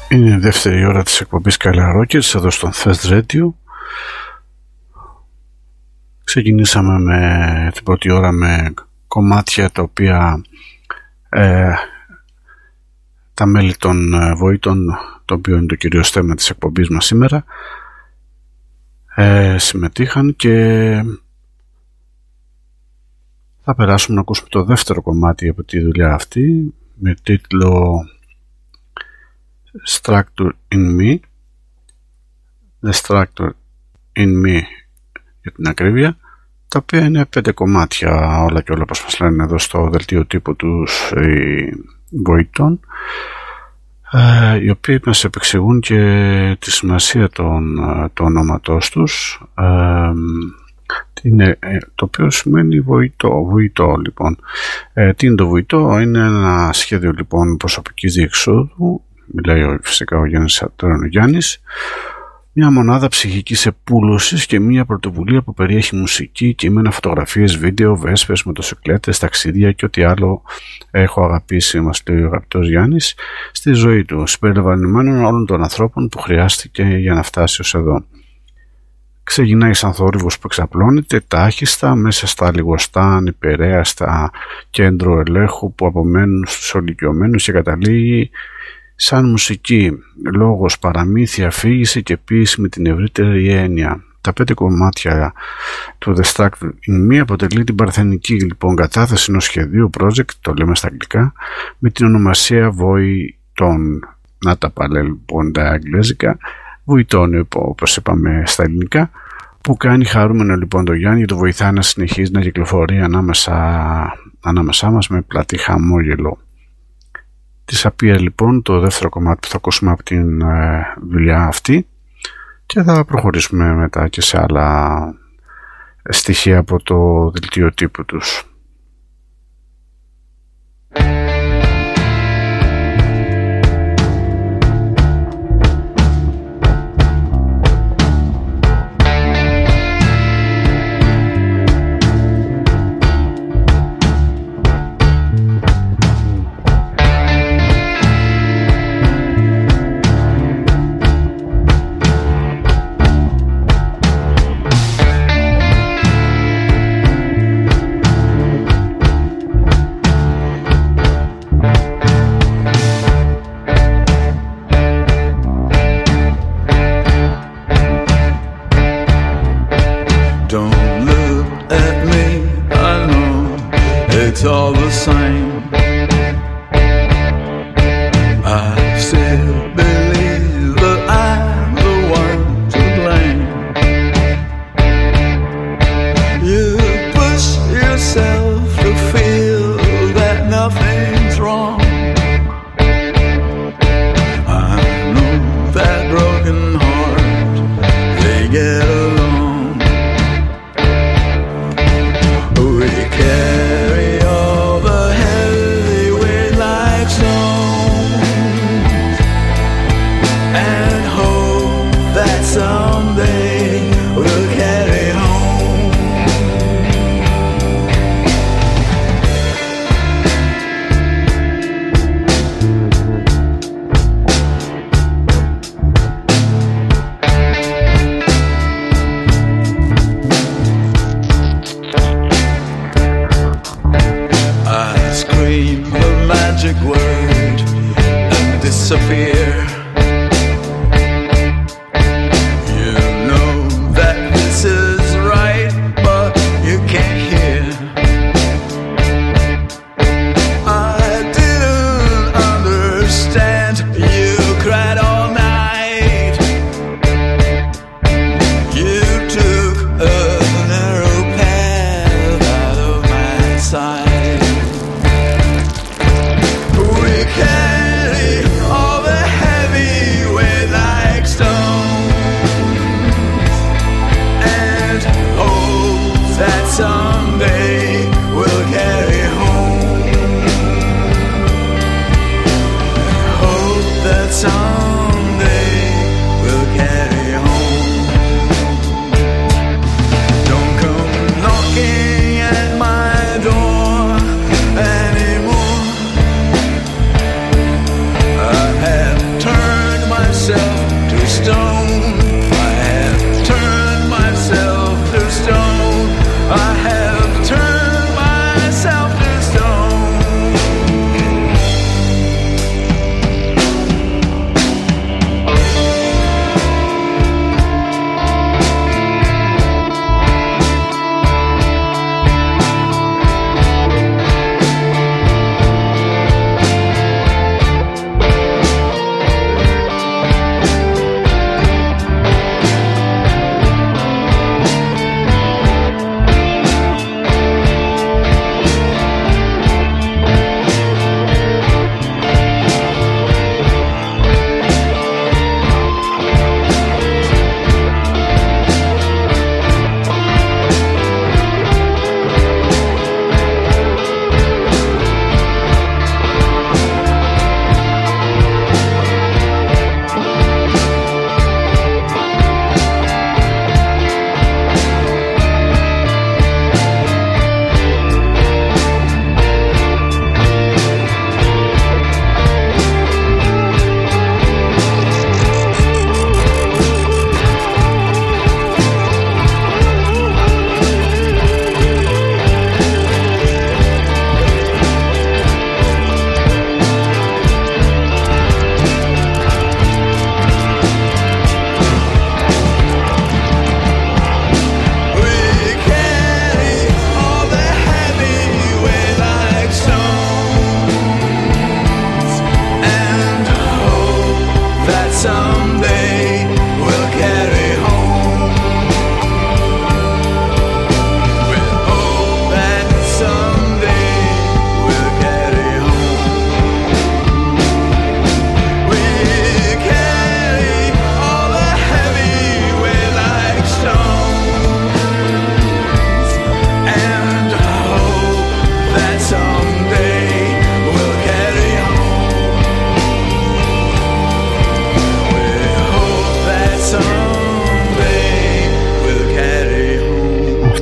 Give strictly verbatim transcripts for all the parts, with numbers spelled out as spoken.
Είναι η δεύτερη ώρα της εκπομπής Καλά Rockers εδώ στον Fest Radio. Ξεκινήσαμε με την πρώτη ώρα με κομμάτια τα οποία ε, τα μέλη των βοήτων, το οποίο είναι το κυρίως θέμα της εκπομπής μας σήμερα, ε, συμμετείχαν, και θα περάσουμε να ακούσουμε το δεύτερο κομμάτι από τη δουλειά αυτή με τίτλο Structure in Me, The Structure in Me για την ακρίβεια, τα οποία είναι πέντε κομμάτια όλα και όλα, όπως μας λένε εδώ στο δελτίο τύπου τους οι βοητών, ε, οι οποίοι μας επεξηγούν και τη σημασία των, του ονόματός τους, ε, είναι, το οποίο σημαίνει βοητό, βοητό λοιπόν. Ε, τι είναι το βοητό? Είναι ένα σχέδιο λοιπόν προσωπικής διεξόδου, μιλάει φυσικά ο Γιάννης Ατρώνογιάννης, μια μονάδα ψυχικής επούλωσης και μια πρωτοβουλία που περιέχει μουσική, κείμενα, φωτογραφίες, βίντεο, βέσπες, μοτοσυκλέτες, ταξίδια και ό,τι άλλο έχω αγαπήσει, μας λέει ο αγαπητός Γιάννης, στη ζωή του, συμπεριλαμβανομένων όλων των ανθρώπων που χρειάστηκε για να φτάσει ως εδώ. Ξεκινάει σαν θόρυβος που εξαπλώνεται τάχιστα μέσα στα λιγοστά ανυπερέαστα κέντρο ελέγχου που απομένουν στους ολικιωμένους και καταλήγει σαν μουσική, λόγος, παραμύθια, αφήγηση και ποίηση με την ευρύτερη έννοια. Τα πέντε κομμάτια του The Structure in Me αποτελεί την παρθενική λοιπόν κατάθεση ενός σχεδίου project, το λέμε στα αγγλικά, με την ονομασία βοητών. Να τα πάλι λοιπόν τα αγγλέζικα, βοητών όπως είπαμε στα ελληνικά, που κάνει χαρούμενο λοιπόν το Γιάννη και το βοηθάει να συνεχίζει να κυκλοφορεί ανάμεσα, ανάμεσά μας με πλατή χαμόγελο. Της απία λοιπόν το δεύτερο κομμάτι που θα ακούσουμε από την ε, δουλειά αυτή, και θα προχωρήσουμε μετά και σε άλλα στοιχεία από το δελτίο τύπου τους. Don't come knocking at my door.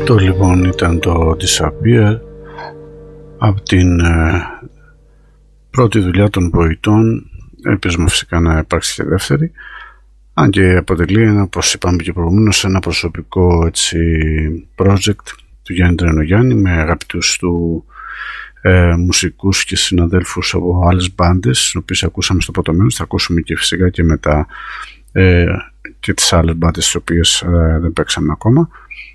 Αυτό λοιπόν ήταν το Disappear από την ε, πρώτη δουλειά των Ποητών. Ελπίζουμε φυσικά να υπάρξει και δεύτερη, αν και αποτελεί ένα, όπως είπαμε και προηγουμένως, ένα προσωπικό έτσι, project του Γιάννη Τρενογιάννη με αγαπητούς του ε, μουσικούς και συναδέλφους από άλλες μπάντες, τις οποίες ακούσαμε στο πρώτο μέρος. Θα ακούσουμε και φυσικά και μετά ε, και τις άλλες μπάντες τις οποίες ε, δεν παίξαμε ακόμα.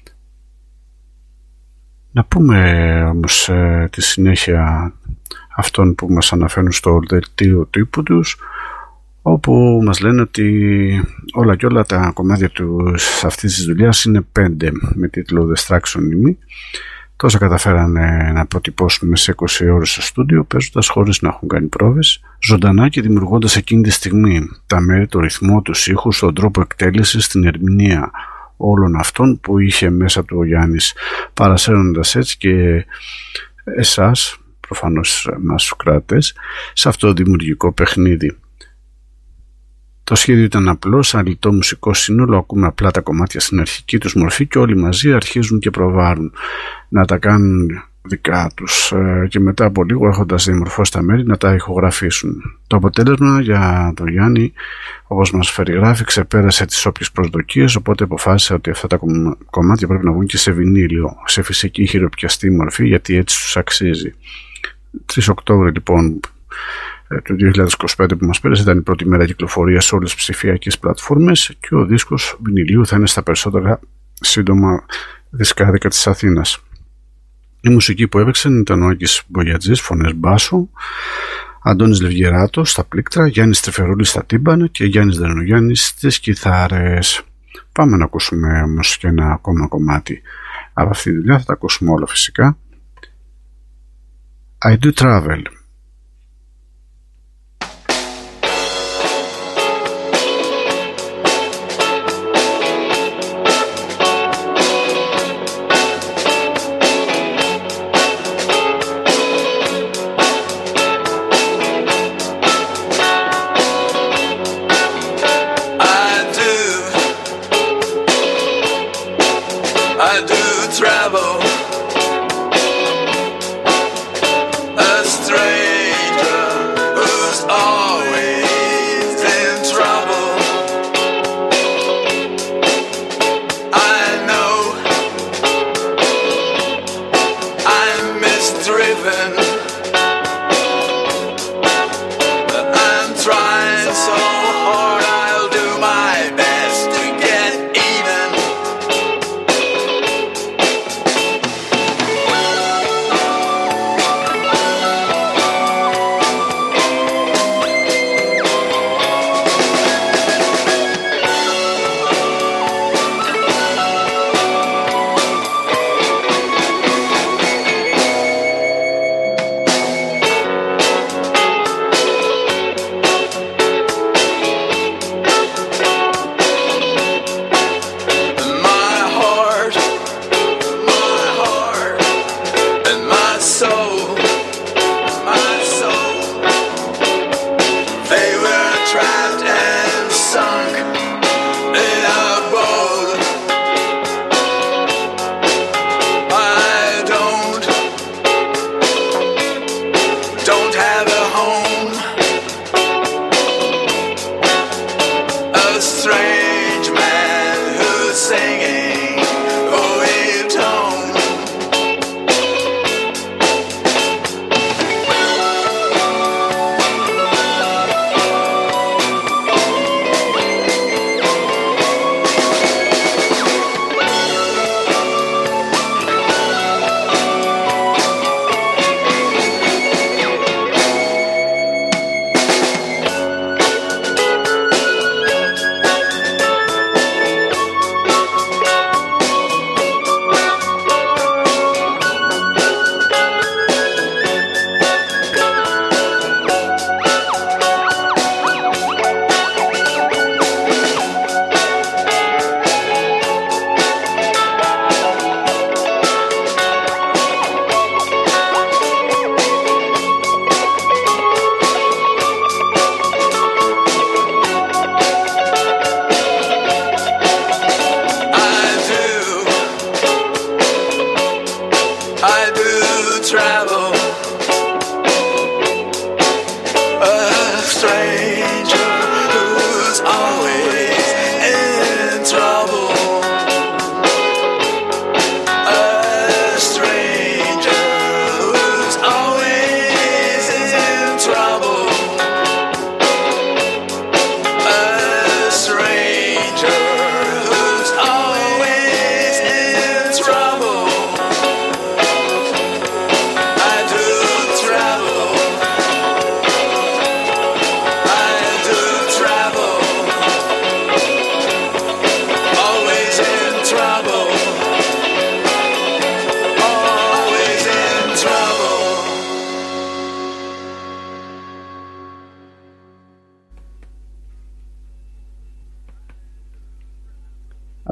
Να πούμε όμως ε, τη συνέχεια αυτών που μας αναφέρουν στο δελτίο τύπου τους, όπου μας λένε ότι όλα και όλα τα κομμάτια του αυτής της δουλειάς είναι πέντε, με τίτλο Destruction in Me. Τόσα καταφέρανε να προτυπώσουν μέσα σε είκοσι ώρες στο στούντιο, παίζοντας χωρίς να έχουν κάνει πρόβες, ζωντανά και δημιουργώντας εκείνη τη στιγμή τα μέρη, το ρυθμό, τους ήχους, τον τρόπο εκτέλεσης, την ερμηνεία όλων αυτών που είχε μέσα του ο Γιάννης, παρασέρνοντας έτσι και εσάς, προφανώς μας Σουκράτες, σε αυτό το δημιουργικό παιχνίδι. Το σχέδιο ήταν απλό, σαν λιτό μουσικό σύνολο. Ακούμε απλά τα κομμάτια στην αρχική τους μορφή και όλοι μαζί αρχίζουν και προβάρουν να τα κάνουν δικά τους και μετά από λίγο, έχοντας διαμορφώσει τα μέρη, να τα ηχογραφήσουν. Το αποτέλεσμα για τον Γιάννη, όπως μας περιγράφει, ξεπέρασε τις όποιες προσδοκίες, οπότε αποφάσισε ότι αυτά τα κομμάτια πρέπει να βγουν και σε βινίλιο, σε φυσική χειροπιαστή μορφή, γιατί έτσι τους αξίζει. τρεις Οκτώβρη λοιπόν του δύο χιλιάδες είκοσι πέντε που μας πέρασε ήταν η πρώτη μέρα κυκλοφορίας σε όλες τις ψηφιακές πλατφόρμες και ο δίσκος βινιλίου θα είναι στα περισσότερα σύντομα δισκάδικα της Αθήνας. Η μουσική που έπαιξαν ήταν ο Άκης Μπογιατζής, φωνές μπάσου, Αντώνης Λευγεράτος στα πλήκτρα, Γιάννης Τρεφερούλης στα τύμπανα και Γιάννης Δρενογιάννης στις κιθάρες. Πάμε να ακούσουμε όμως και ένα ακόμα κομμάτι από αυτή τη δουλειά, θα τα ακούσουμε όλα φυσικά. I Do Travel.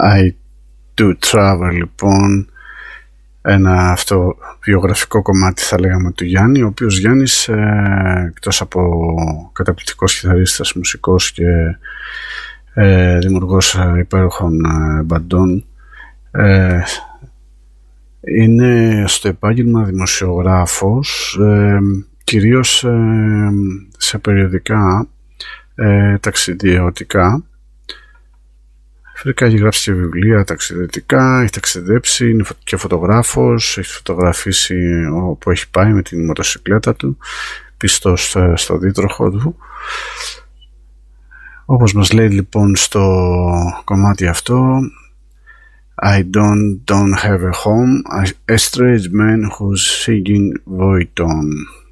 I Do Travel, λοιπόν, ένα αυτό βιογραφικό κομμάτι θα λέγαμε του Γιάννη, ο οποίος Γιάννης ε, εκτός από καταπληκτικός κιθαρίστας, μουσικός και ε, δημιουργός υπέροχων ε, μπαντών, ε, είναι στο επάγγελμα δημοσιογράφος, ε, κυρίως ε, σε περιοδικά ε, ταξιδιωτικά. Φυσικά έχει γράψει και βιβλία ταξιδιωτικά, έχει ταξιδέψει, είναι και φωτογράφος, έχει φωτογραφίσει όπου έχει πάει με την μοτοσυκλέτα του, πίσω στο, στο δίτροχο του. Όπως μας λέει λοιπόν στο κομμάτι αυτό, I don't, don't have a home, a strange man who's singing Voiton.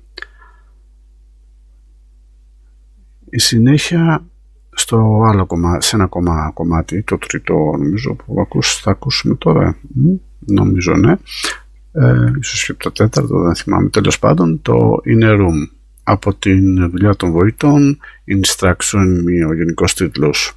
Η συνέχεια στο άλλο κομμάτι, σε ένα ακόμα κομμάτι, το τρίτο νομίζω που ακούς, θα ακούσουμε τώρα, νομίζω ναι, ε, ίσως και το τέταρτο, δεν θυμάμαι, τέλος πάντων, το In a Room, από την δουλειά των Voiton, Instruction, ο γενικός τίτλος.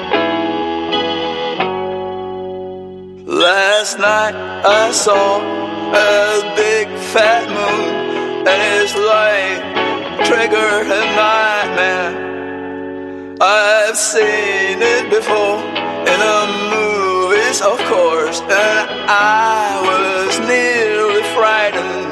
Last night I saw a big fat moon, and its light triggered a nightmare. I've seen it before in the movies, of course, and I was nearly frightened.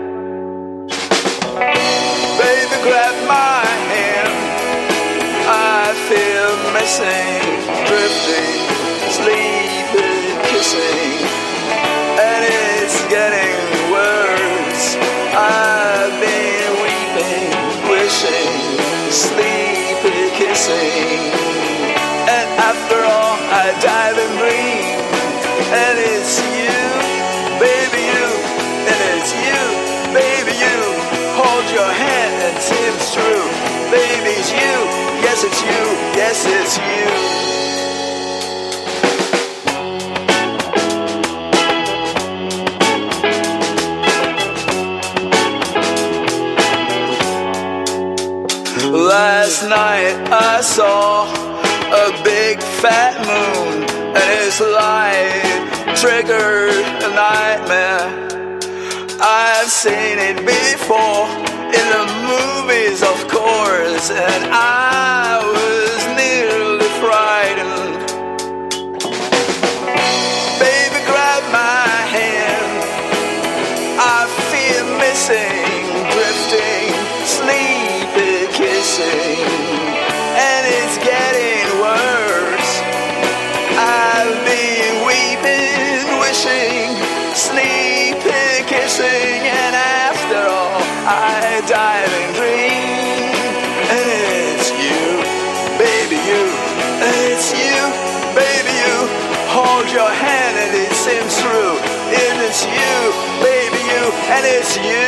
Baby, grab my hand, I feel missing, drifting, sleeping, kissing, and it's getting worse. I've been weeping, wishing, sleeping, kissing, and after all I dive and dream, and it's you, baby, you, and it's you, baby, you. Hold your hand and it seems true, baby, it's you, yes it's you, yes it's you. Last night I saw a big fat moon, and its light triggered a nightmare. I've seen it before in the movies, of course, and I was nearly frightened. Baby, grab my hand, I feel missing, drifting, sleepy, kissing, and it's getting worse. I've been weeping, wishing, sleeping, kissing, and after all I dive and dream, and it's you, baby, you, and it's you, baby, you. Hold your hand and it seems true, and it's you, baby, you, and it's you.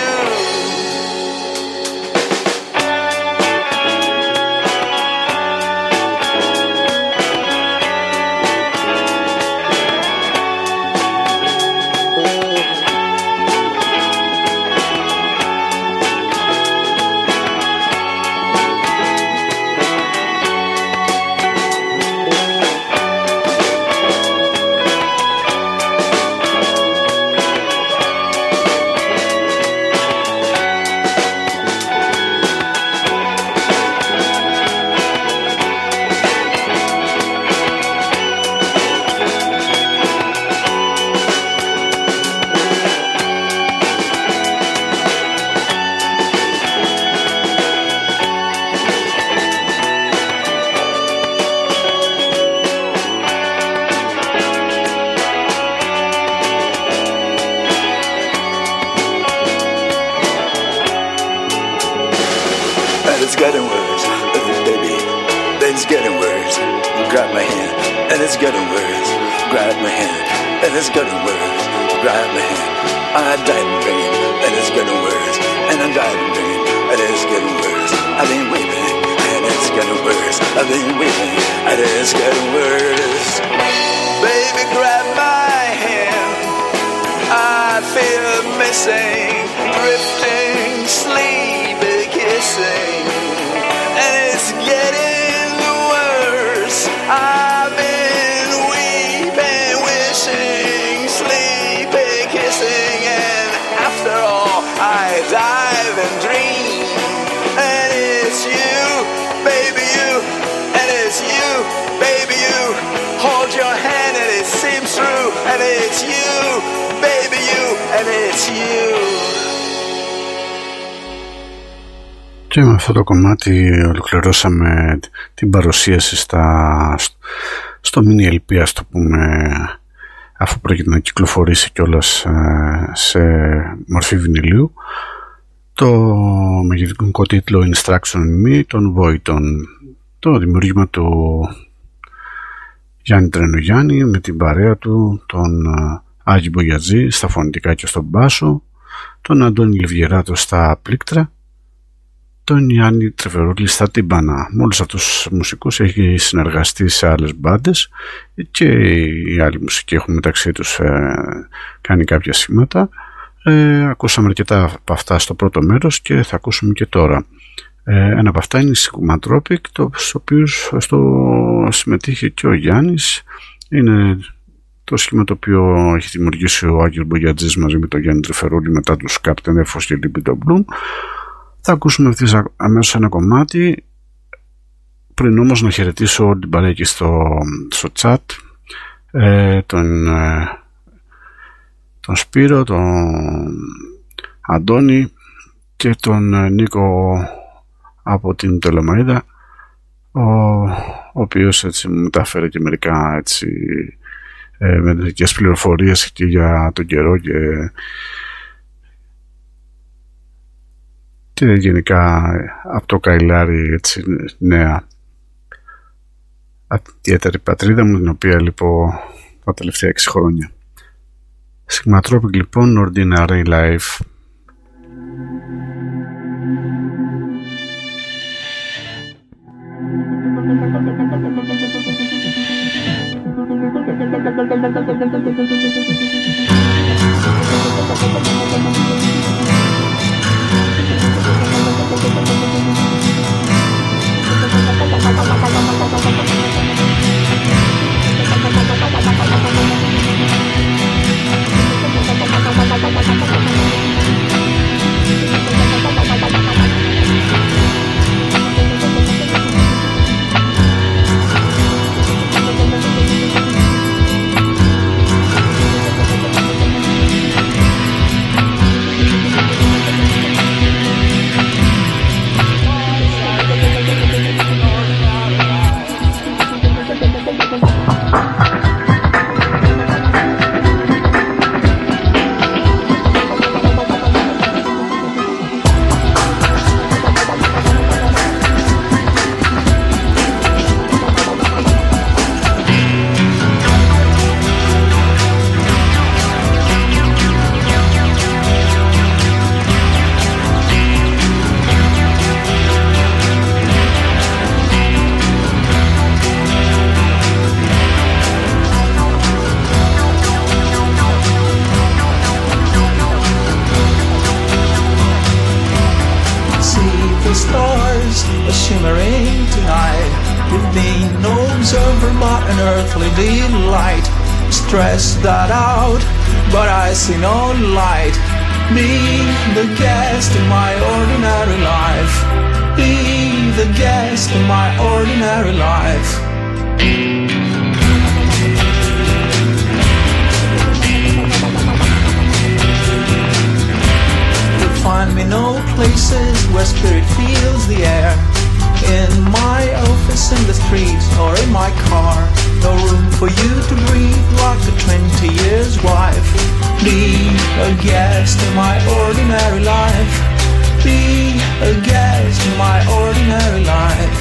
It's getting worse, baby, it's getting worse. Grab my hand, and it's getting worse. Grab my hand, and it's getting worse. Grab my hand, I died in dream, and it's getting worse. And I died in dream, and it's getting worse. I've been weeping, and it's getting worse. I've been weeping, and it's getting worse. Baby, grab my hand, I feel missing, drifting, sleepy, kissing, and it's getting worse. I've been weeping, wishing, sleepy, kissing, and after all I dive and dream, and it's you, baby, you, and it's you, baby, you. Hold your hand and it seems true, and it's you, baby, you, and it's you. Και με αυτό το κομμάτι ολοκληρώσαμε την παρουσίαση στα, στο mini ελ πι, ας το πούμε, αφού πρόκειται να κυκλοφορήσει κιόλας σε μορφή βινιλίου, το μεγεθυντικό τίτλο Instruction in Me των Voidon, το δημιούργημα του Γιάννη Τρενογιάννη με την παρέα του, τον Άγη Μπογιατζή στα φωνητικά και στον μπάσο, τον Αντώνη Λιβιεράτο στα πλήκτρα, τον Γιάννη Τρεβερούλη στα τύμπανα. Με όλους αυτούς τους μουσικούς έχει συνεργαστεί σε άλλες μπάντες και οι άλλοι μουσικοί έχουν μεταξύ τους ε, κάνει κάποια σήματα. Ε, ακούσαμε αρκετά από αυτά στο πρώτο μέρος και θα ακούσουμε και τώρα. Ε, ένα από αυτά είναι η Sigma Tropic, το οποίο στο συμμετείχε και ο Γιάννης. Είναι το σχήμα το οποίο έχει δημιουργήσει ο Άγιος Μπογιατζής μαζί με τον Γιάννη Τρυφερούλη μετά τους Captain Έφος και Libido Bloom. Θα ακούσουμε ευθύς αμέσως ένα κομμάτι. Πριν όμως να χαιρετήσω την παρέα εκεί στο, στο chat, ε, τον, ε, τον Σπύρο, τον Αντώνη και τον ε, Νίκο από την Τελεμαΐδα, ο, ο οποίος έτσι μου μεταφέρει και μερικά έτσι ε, μερικές πληροφορίες και για τον καιρό και, και γενικά από το Καηλάρι έτσι νέα. Ιδιαίτερη πατρίδα μου, την οποία λοιπόν τα τελευταία έξι χρόνια. Sigmatropic λοιπόν, Ordinary Life. Stress that out, but I see no light. Be the guest in my ordinary life. Be the guest in my ordinary life. You'll find me no places where spirit feels the air. In my office, in the streets, or in my car. No room for you to breathe like a twenty years wife. Be a guest in my ordinary life. Be a guest in my ordinary life.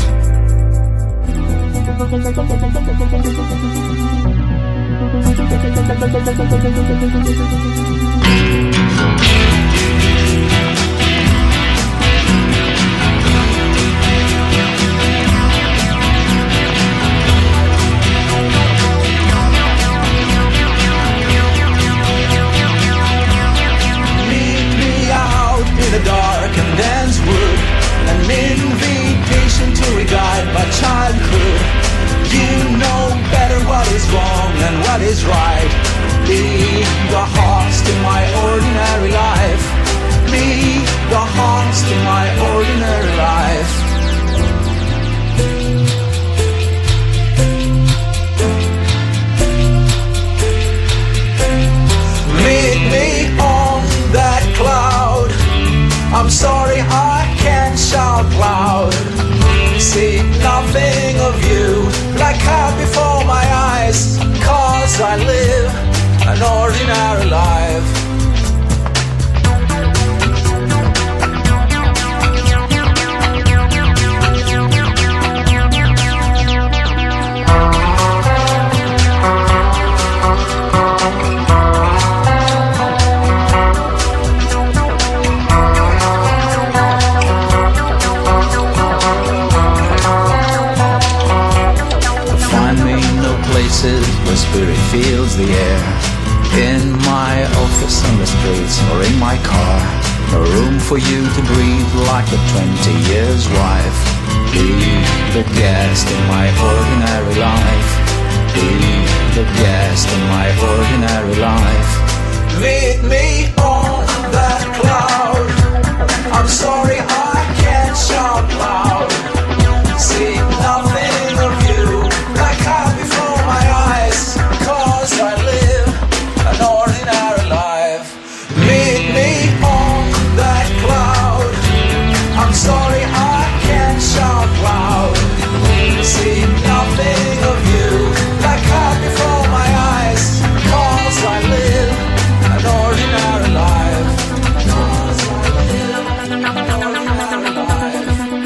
In the dark and dense wood, an invitation to a guide by childhood. You know better what is wrong and what is right. Be the host in my ordinary life. Be the host in my ordinary life. Meet me on that cloud. I'm sorry I can't shout loud. See nothing of you like out before my eyes, 'cause I live an ordinary life. Where spirit feels the air. In my office, on the streets, or in my car. No room for you to breathe like a twenty years wife. Be the guest in my ordinary life. Be the guest in my ordinary life. Meet me on that cloud. I'm sorry I can't shout loud. See nothing of you like out before my eyes, 'cause I live an ordinary life. Meet me on that cloud. I'm sorry I can't shout loud. See nothing of you like out before my eyes, 'cause I live an ordinary life. 'Cause I live an ordinary life.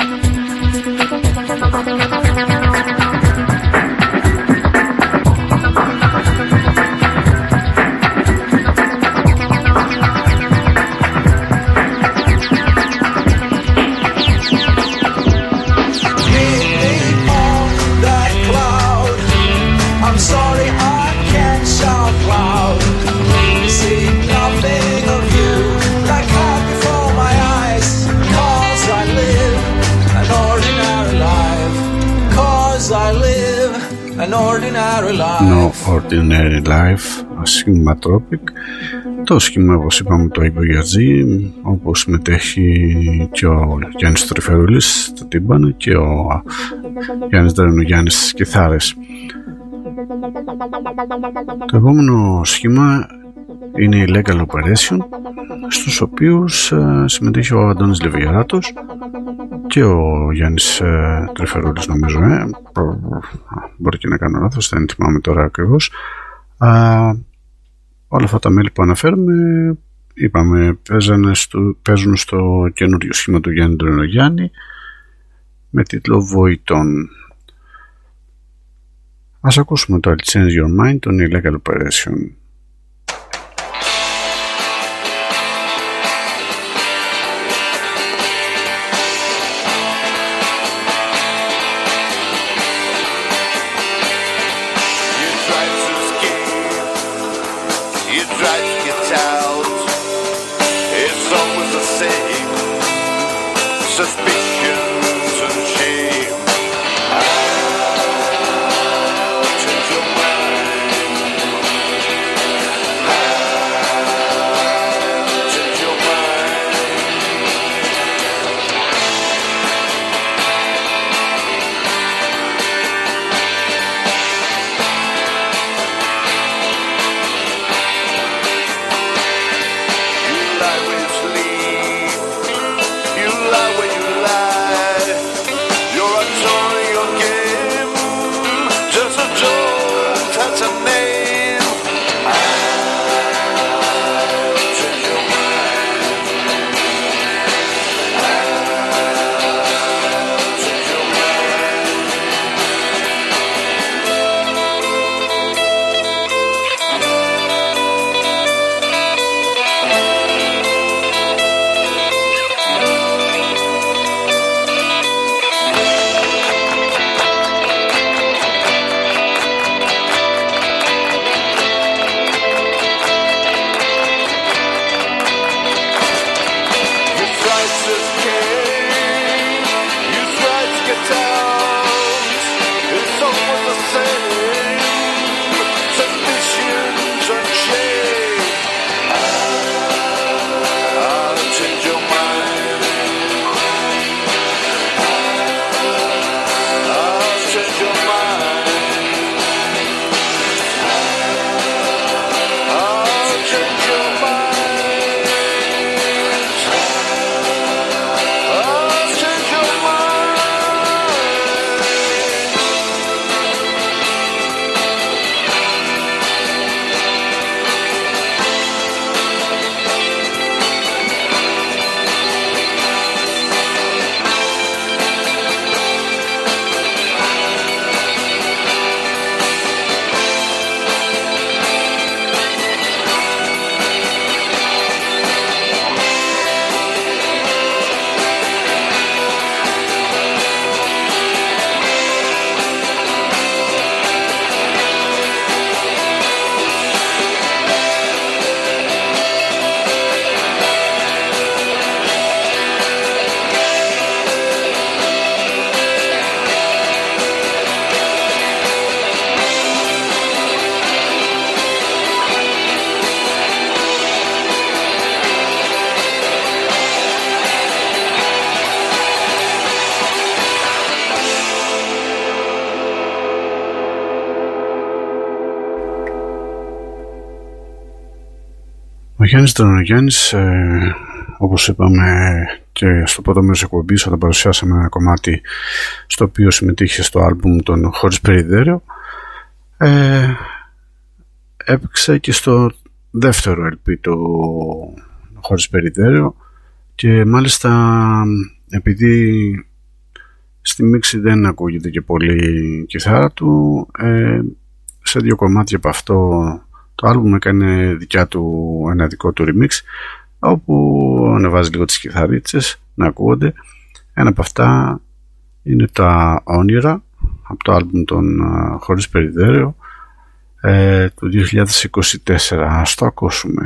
I'm sorry I can't shout loud. See nothing of you like out before my eyes, 'cause I live an ordinary life. 'Cause I live an ordinary life. No Ordinary Life, σχήμα Tropic. Το σχήμα, όπως είπαμε, το Ιβογιατζή, όπου συμμετέχει και ο Γιάννης Τρυφερούλης στο τύμπανο και ο Γιάννης Δρενογιάννης στις κιθάρες. Το επόμενο σχήμα είναι η Legal Operation, στους οποίους ε, συμμετείχε ο Αντώνης Λεβιαράτος και ο Γιάννης ε, Τρυφερούλης, νομίζω. Ε. Μπορεί και να κάνω λάθος, δεν θυμάμαι τώρα ακριβώς. Α, όλα αυτά τα μέλη που αναφέρουμε, είπαμε, στο, παίζουν στο καινούριο σχήμα του Γιάννη Τρενογιάννη με τίτλο Βοητών. Ας ακούσουμε το I'll Change Your Mind, τον Illegal Operation. Γιάννης Τρανογιάννης, ε, όπως είπαμε και στο πρώτο μέρος εκπομπής όταν παρουσιάσαμε ένα κομμάτι στο οποίο συμμετείχε στο άλμπουμ των Χωρίς Περιδέρεο, ε, έπαιξε και στο δεύτερο ελ πι του Χωρίς Περιδέρεο και μάλιστα επειδή στη μίξη δεν ακούγεται και πολύ η κιθάρα του, ε, σε δύο κομμάτια από αυτό το άλμπουμ έκανε δικιά του ένα δικό του remix, όπου ανεβάζει λίγο τις κιθαρίτσες να ακούγονται. Ένα από αυτά είναι τα Όνειρα από το άλμπουμ των uh, Χωρίς Περιδέρεο ε, του δύο χιλιάδες είκοσι τέσσερα. Ας το ακούσουμε.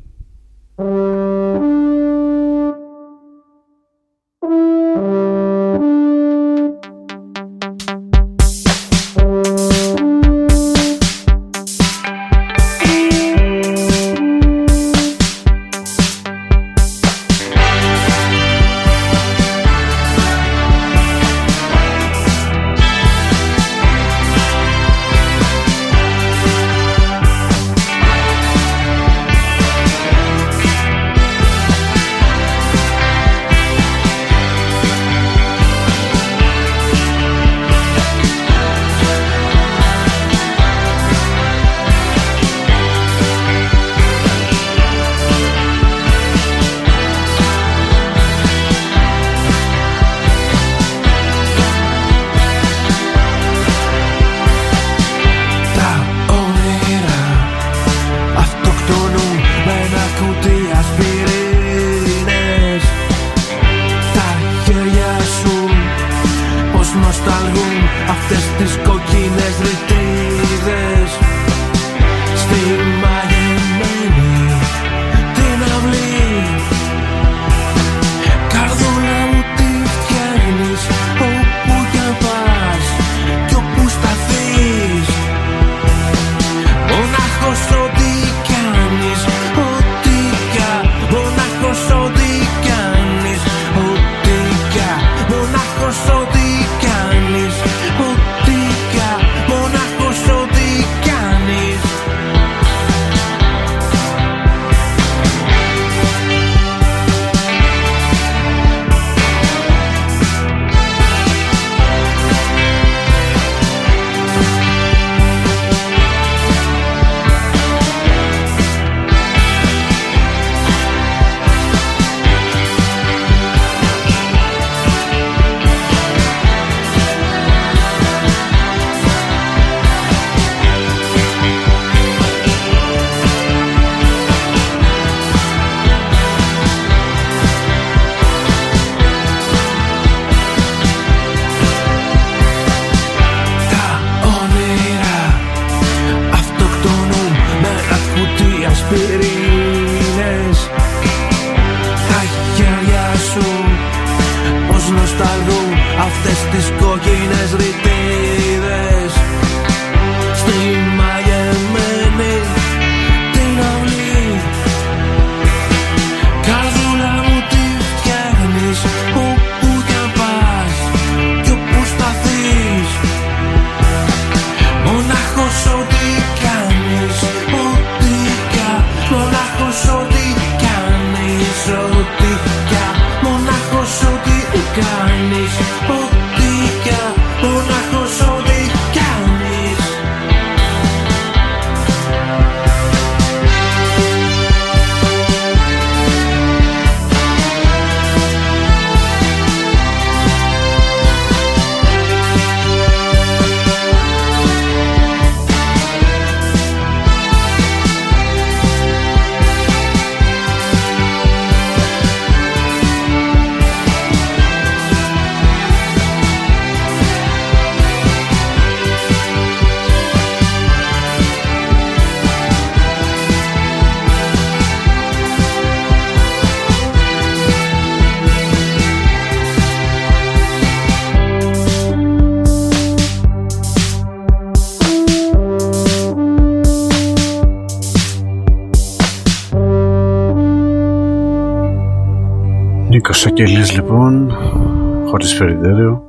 Νίκος Σακελής λοιπόν, Χωρίς Περιδέρεο,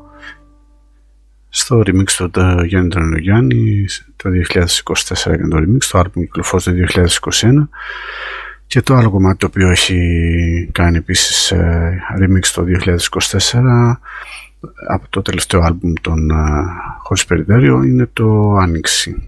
στο remix του Γιάννη Τρανογιάννη το δύο χιλιάδες είκοσι τέσσερα έκανε το remix, το άλμπουμ κυκλοφόρησε το δύο χιλιάδες είκοσι ένα Και το άλλο κομμάτι το οποίο έχει κάνει επίσης remix το δύο χιλιάδες είκοσι τέσσερα από το τελευταίο άλμπουμ των Χωρίς Περιδέριο είναι το Άνοιξη.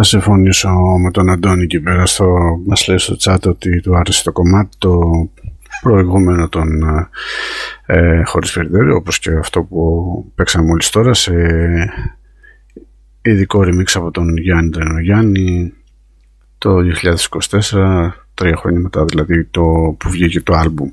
Θα συμφωνήσω με τον Αντώνη εκεί πέρα. Στο, μας λέει στο chat ότι του άρεσε το κομμάτι το προηγούμενο των ε, χωρίς περιθώριο, όπως και αυτό που παίξαμε μόλις τώρα σε ειδικό remix από τον Γιάννη Τρενογιάννη το δύο χιλιάδες είκοσι τέσσερα, τρία χρόνια μετά δηλαδή το που βγήκε το άλμπουμ.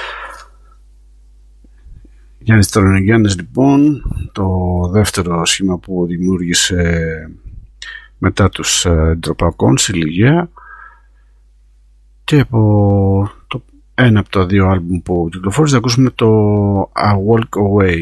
Γιάννης Τρενογιάννης λοιπόν, το δεύτερο σχήμα που δημιούργησε μετά τους Ντροπακόν στη Λυγαία, και από το ένα από τα δύο άλμπουμ που κυκλοφόρησε θα ακούσουμε το I Walk Away.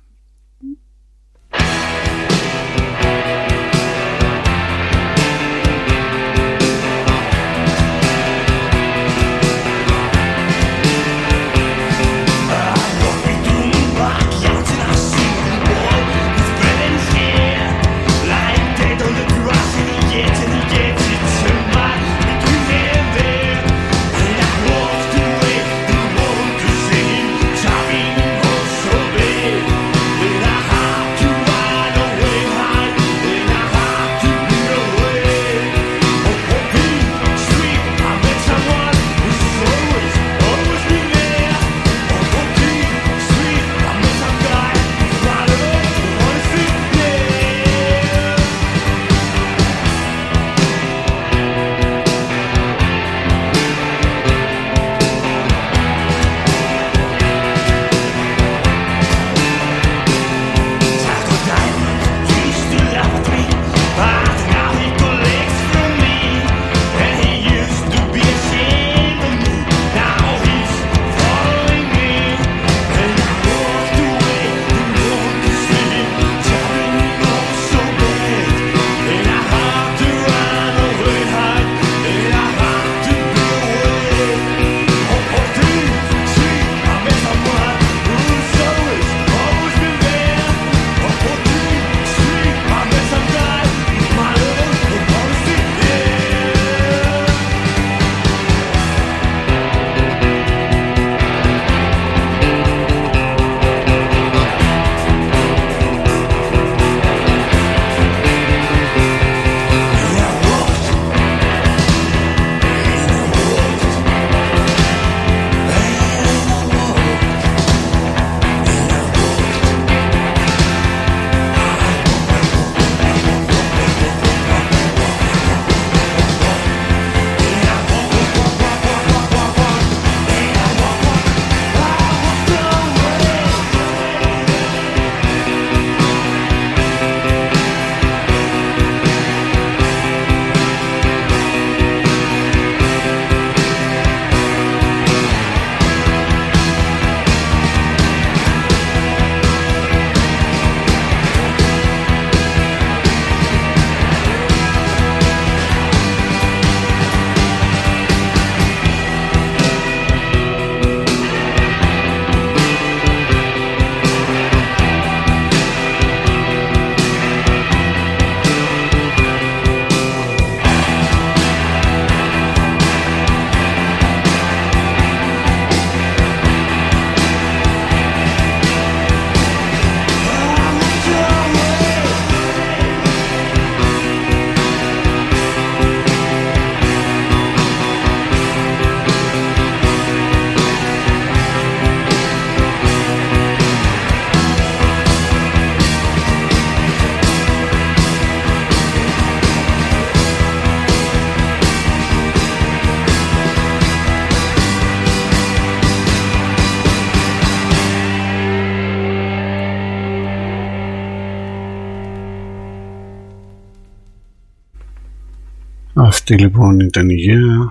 Αυτή λοιπόν ήταν η Γέα.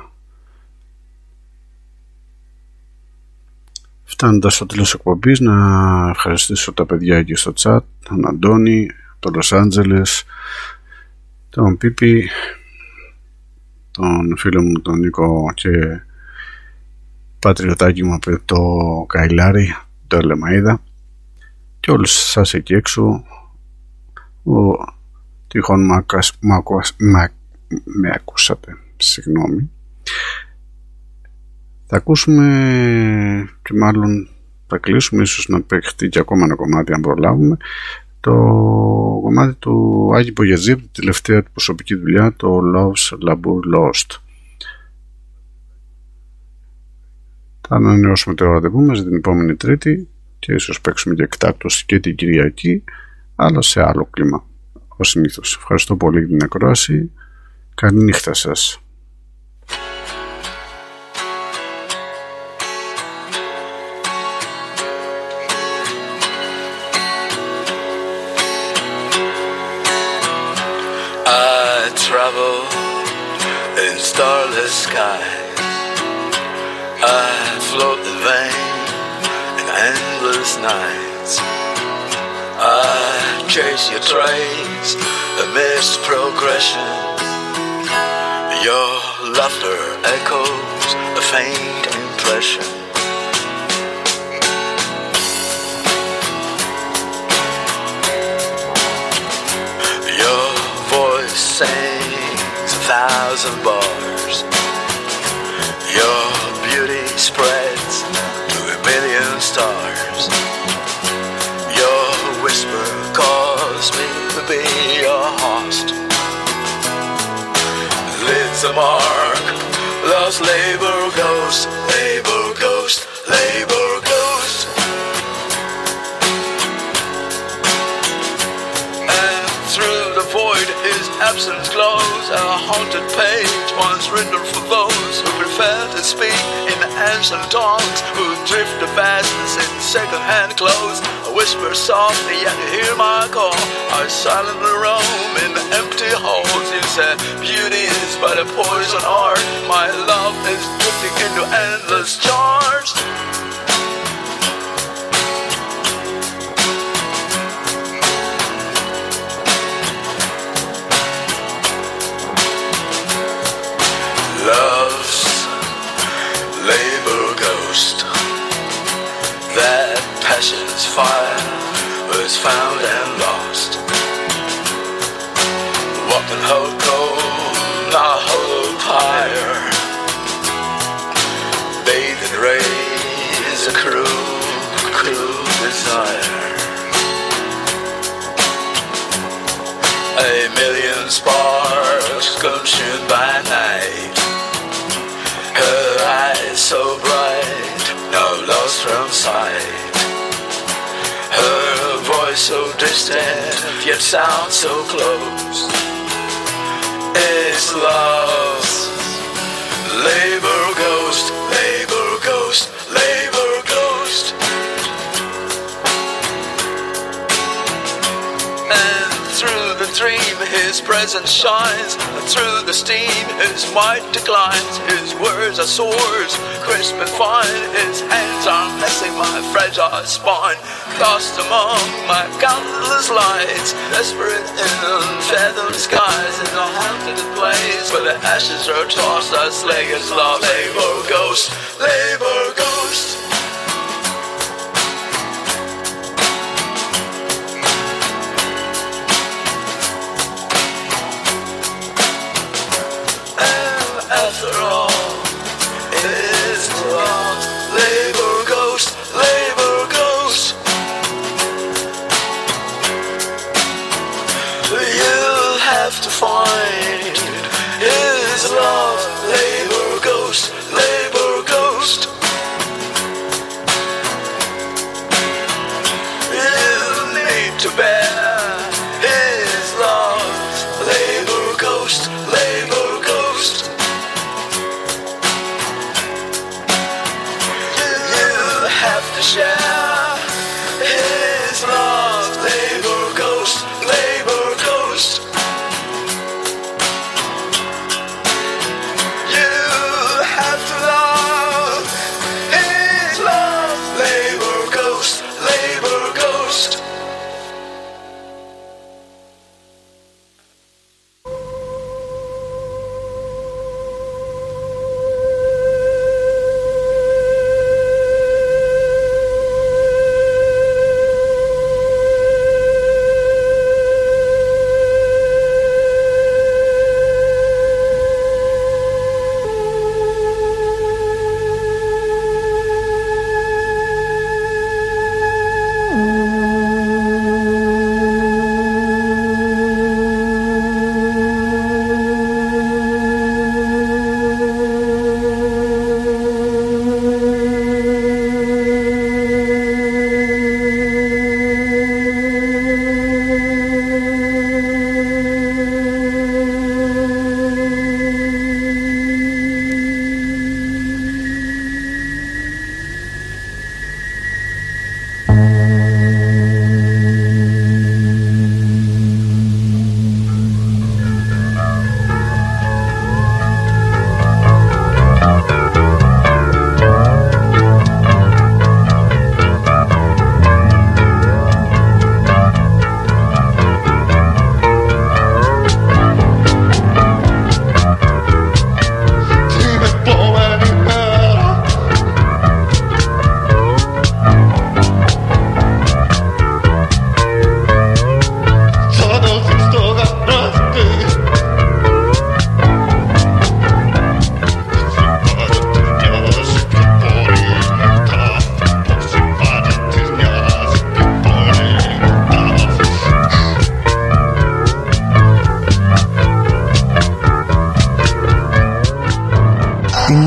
Φτάνοντας στο τέλος εκπομπής, να ευχαριστήσω τα παιδιά εκεί στο chat, τον Αντώνη, τον Λος Άντζελες, τον Πίπη, τον φίλο μου τον Νίκο και πατριωτάκι μου από το Καηλάρι, το Ελεμαΐδα, και όλους σας εκεί έξω που τυχόν με ακούσατε, συγγνώμη. Θα ακούσουμε και μάλλον θα κλείσουμε, ίσως να παιχτεί και ακόμα ένα κομμάτι αν προλάβουμε, το κομμάτι του Άγη Μπογιατζή, τη τελευταία του προσωπική δουλειά, το Love's Labour Lost. Θα ανανεώσουμε το ραντεβού μας την επόμενη Τρίτη και ίσως παίξουμε και εκτάκτως και την Κυριακή, αλλά σε άλλο κλίμα ως συνήθως. Ευχαριστώ πολύ για την ακρόαση. Καλή νύχτα σας. I travel in starless skies. I float in vain in endless nights. I chase your trace amidst progression. Your laughter echoes a faint impression. Your voice sings a thousand bars. Your beauty spreads to a million stars. Your whisper calls me to be your host. Leaves a mark, lost labor ghost, labor ghost, labor ghost. And through the void his absence glows, a haunted page once written for those who prefer to speak in ancient tongues, who drift the vastness in second-hand clothes. I whisper softly and you hear my call. I silently roam in empty halls. You say beauty is but a poison art. My love is drifting into endless jars. Love's labor ghost, that passion's fire was found and lost. Walking whole cold, not whole fire, bathed in rays, a cruel, cruel desire. A million sparks consumed by night. Her eyes so bright, now lost from sight. Her voice so distant, yet sounds so close. It's love's labor ghost, labor ghost, labor ghost. And through the dream his presence shines, and through the steam his might declines. His words are swords, crisp and fine. His hands are messing my fragile spine. Lost among my countless lights, desperate in unfathomed skies, in a haunted place where the ashes are tossed, our slayers love. Labor ghost, labor ghost. After all, it's love, labor ghost, labor ghost. You'll have to find his love, labor ghost, labor ghost. You'll need to bear his love, labor ghost, labor ghost. Have to share his love, labor ghost, labor ghost. You have to love his love, labor ghost, labor ghost.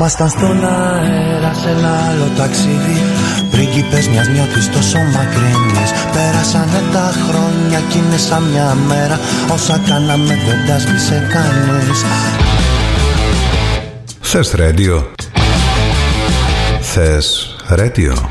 Ήμασταν στον αέρα σε ένα άλλο ταξίδι, πρίγκιπες μιας νιώτης τόσο μακρινής. Πέρασανε τα χρόνια κι είναι σαν μια μέρα, όσα κάναμε δεν τα σβήσε κανείς. Θες ρέντιο? Θες ρέντιο?